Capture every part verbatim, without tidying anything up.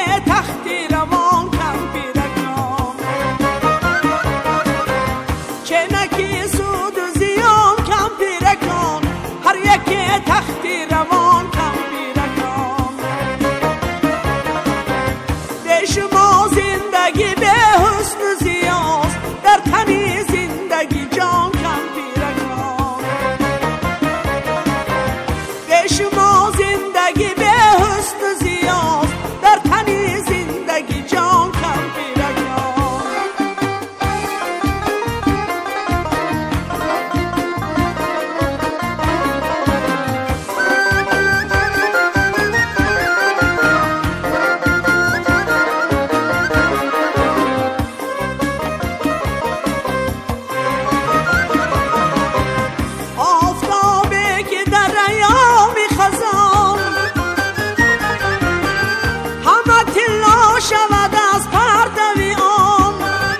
تختی روان کم پیرکان، چه نکی سود و زیان کم پیرکان، هر یک تختی روان کم پیرکان. ده شما زندگی به حسن و زیاست، در تنی زندگی جان کم پیرکان. ده شما زندگی به حسن و زیاست، در تنی زندگی جان کم پیرکان. آفتابی که در ایام خزان همه طلا شود از پرتوی آن.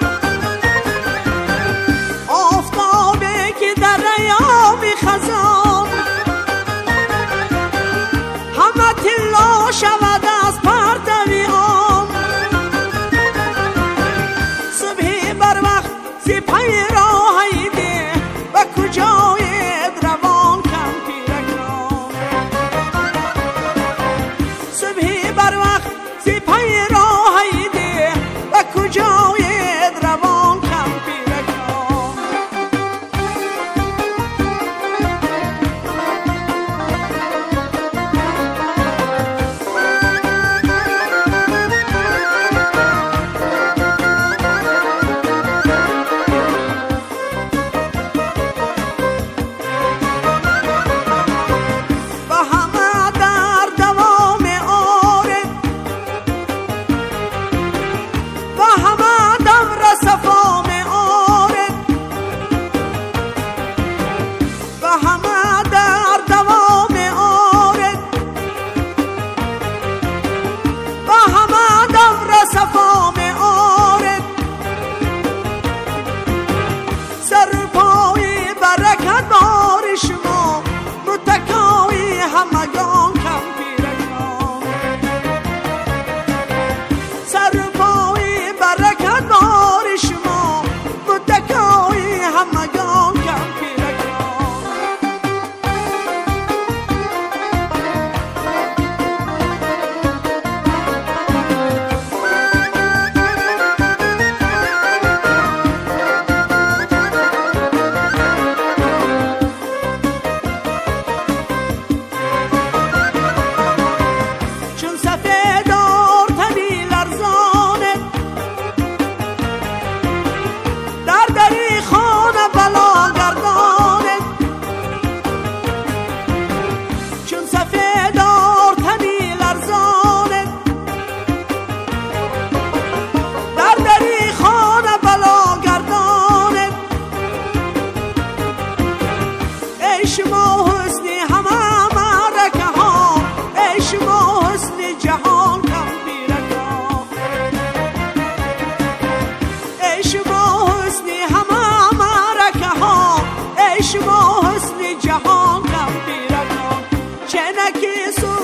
آفتابی که در ایام خزان همه طلا شود از پرتوی آن. صبحی بر وقت زی پی راهی ده و کجای روان کم پیرکان. صبحی بر وقت زی پی راهی ده و کجای روان کم پیرکان. و همه در دوام عارض و همه دور صفام عارض و همه در دوام عارض و همه دور صفام عارض. سر پای برکت بار شما متکای همگان کم پیرکان. سر پای برکت بار شما متکای همگان کم پیرکان. چون سفید آرتنی لرزانت در دری خانه بلا گردانت. چون سفید آرتنی لرزانت در دری خانه بلا گردانت. ای شما حسنی همه معرکه ها، ای شما حسن جهان کم پیرکان. ای شما حسنی همه معرکه ها، ای شما حسن جهان کم پیرکان. چه نکی